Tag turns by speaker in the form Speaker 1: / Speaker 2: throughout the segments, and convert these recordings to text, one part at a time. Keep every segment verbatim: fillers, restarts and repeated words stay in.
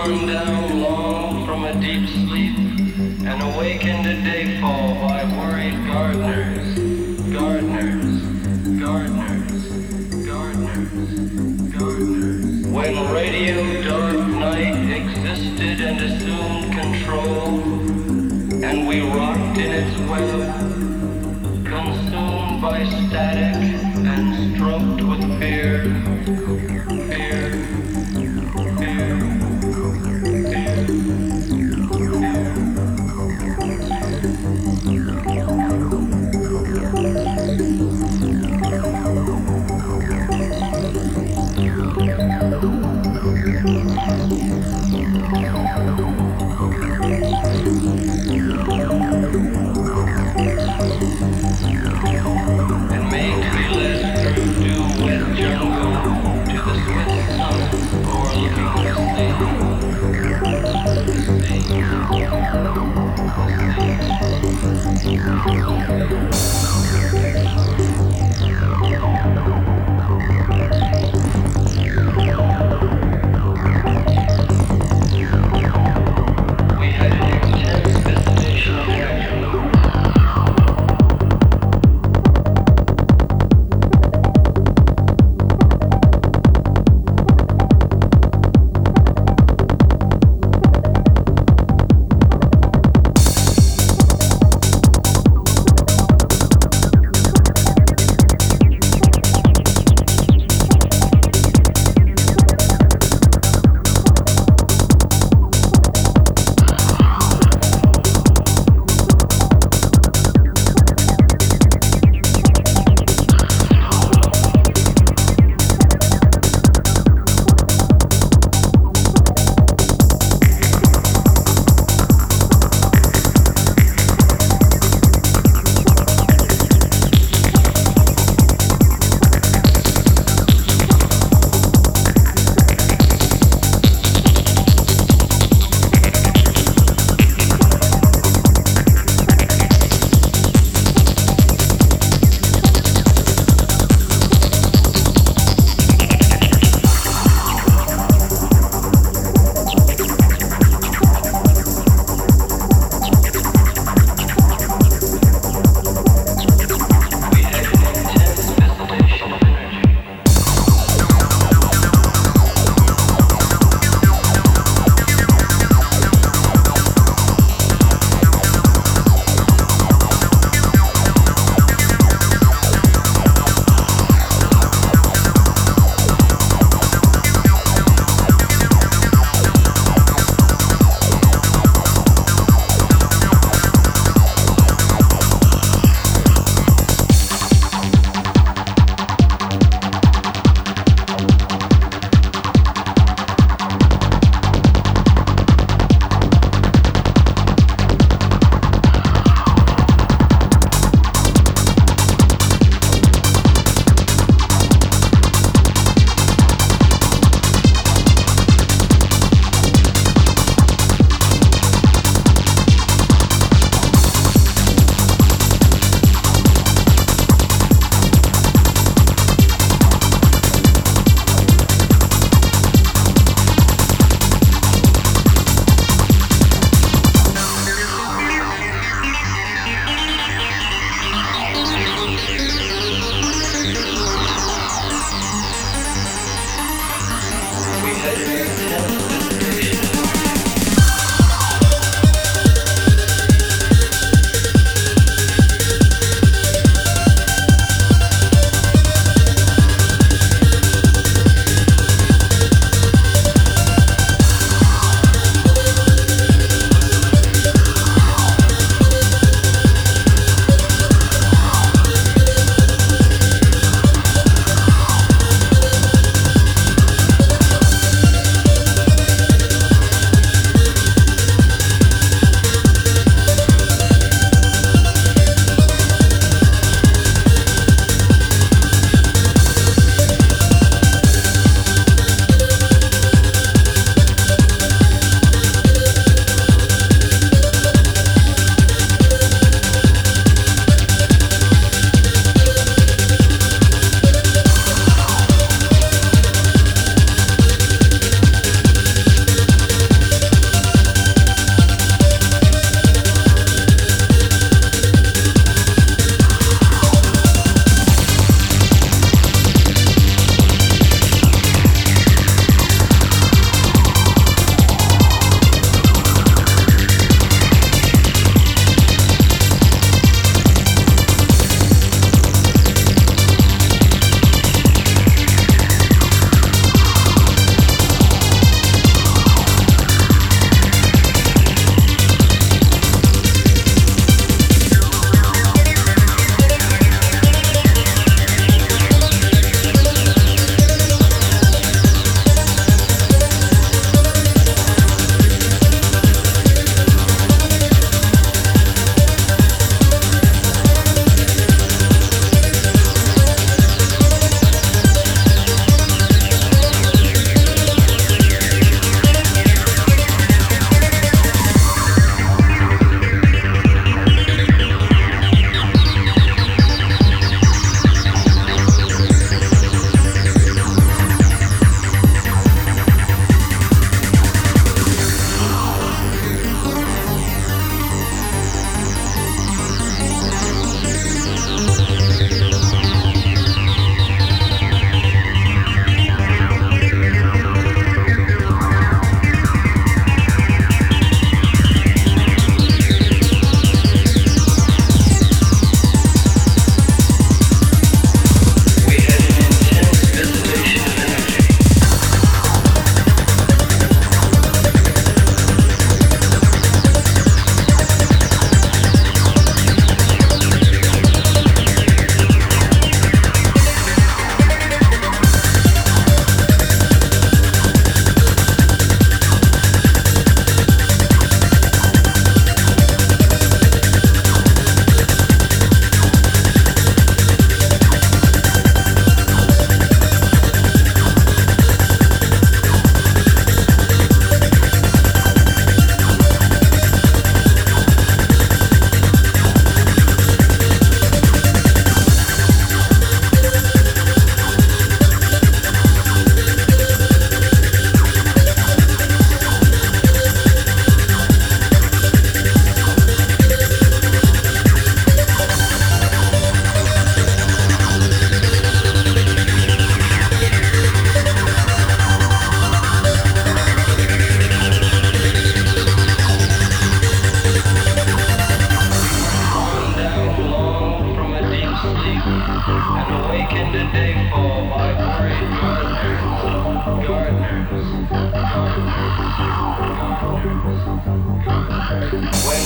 Speaker 1: gone down long from a deep sleep and awakened at dayfall by worried gardeners, gardeners, gardeners, gardeners, gardeners. When radio dark night existed and assumed control, and we rocked in its web, consumed by static and stroked with fear, fear, fear, fear. And make me led through dew wet jungle to the swift sun overlooking the sea.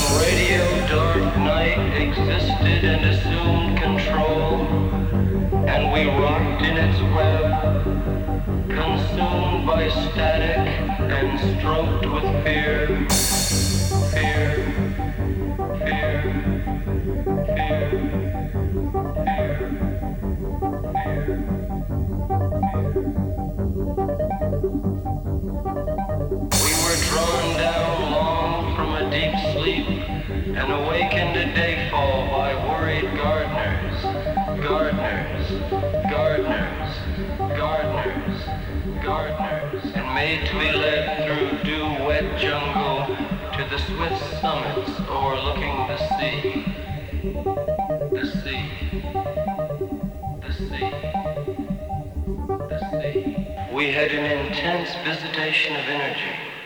Speaker 1: radio dark night existed and assumed control, and we rocked in its web, consumed by static and stroked with fear, fear, fear, fear, fear, fear, We were drawn down long from a deep sleep and awakened at dayfall by worried gardeners, gardeners, gardeners, gardeners, gardeners, and made to be led through dew-wet jungle to the swift summits overlooking the sea, the sea, the sea, the sea. We had an intense visitation of energy.